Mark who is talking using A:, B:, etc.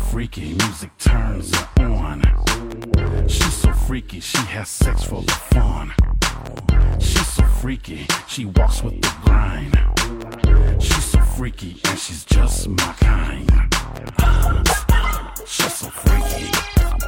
A: freaky, music turns her on. She's so freaky, she has sex for the fun. She's so freaky, she walks with the grind. She's so freaky and she's just my kind. She's so freaky.